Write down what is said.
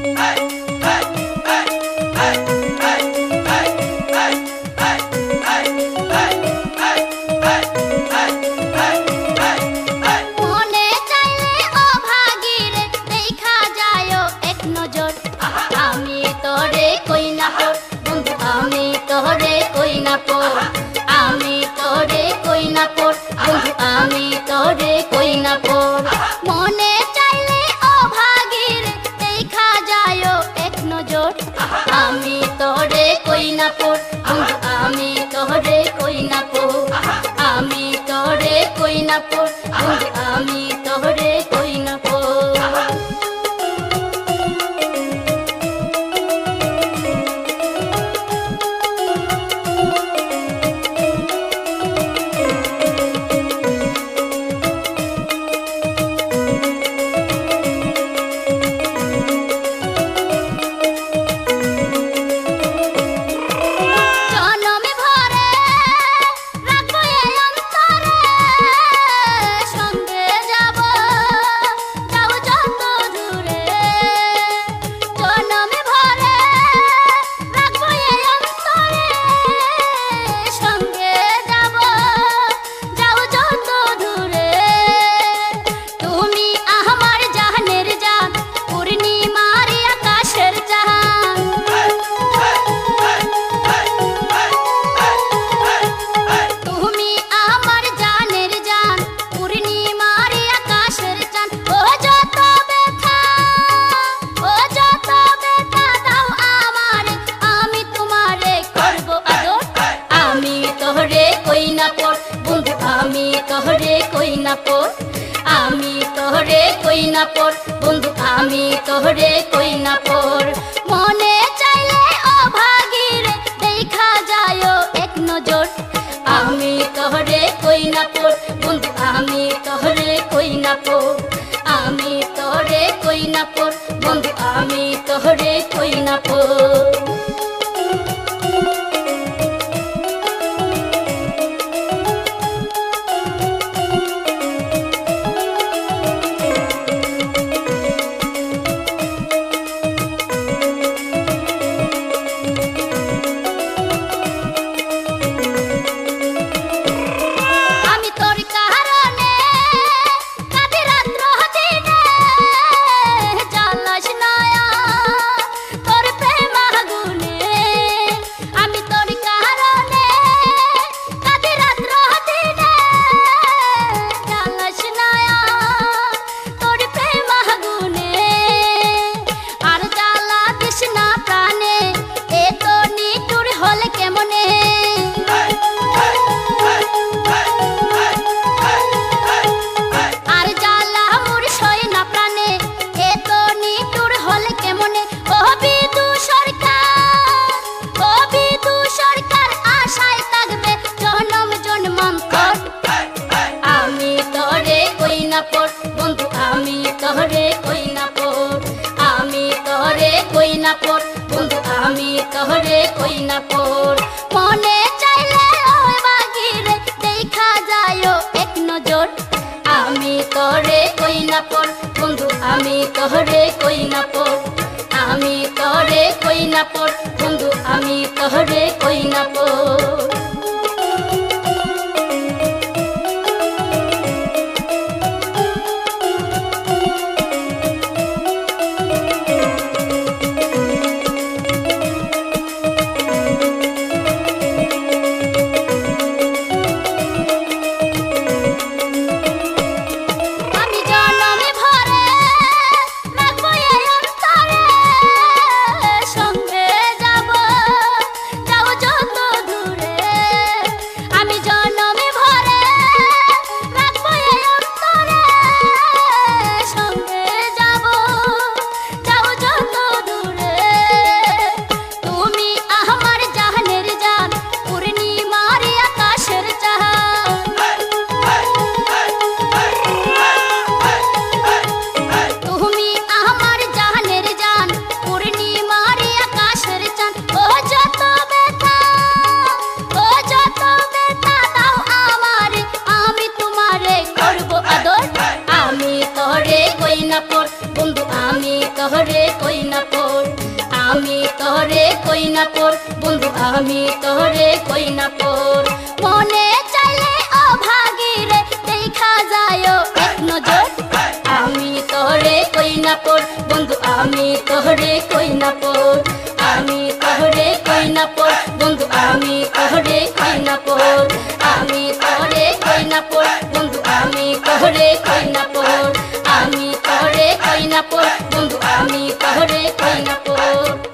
যত না পড় আমি তোরে কই না পড় বন্ধু আমি তোরে কই না পড় মনে চাইলে অভাগী রে দেখা যায় এক নজর আমি তোরে কই না পড় বন্ধু আমি তোরে কই না পড় আমি তোরে কই না পড় বন্ধু আমি তোরে কই না পড় আমি তোরে কই না পড় বন্ধু আমি তোরে কই না পড় আমি তোরে কই না পড় বন্ধু আমি তোরে কই না পড়।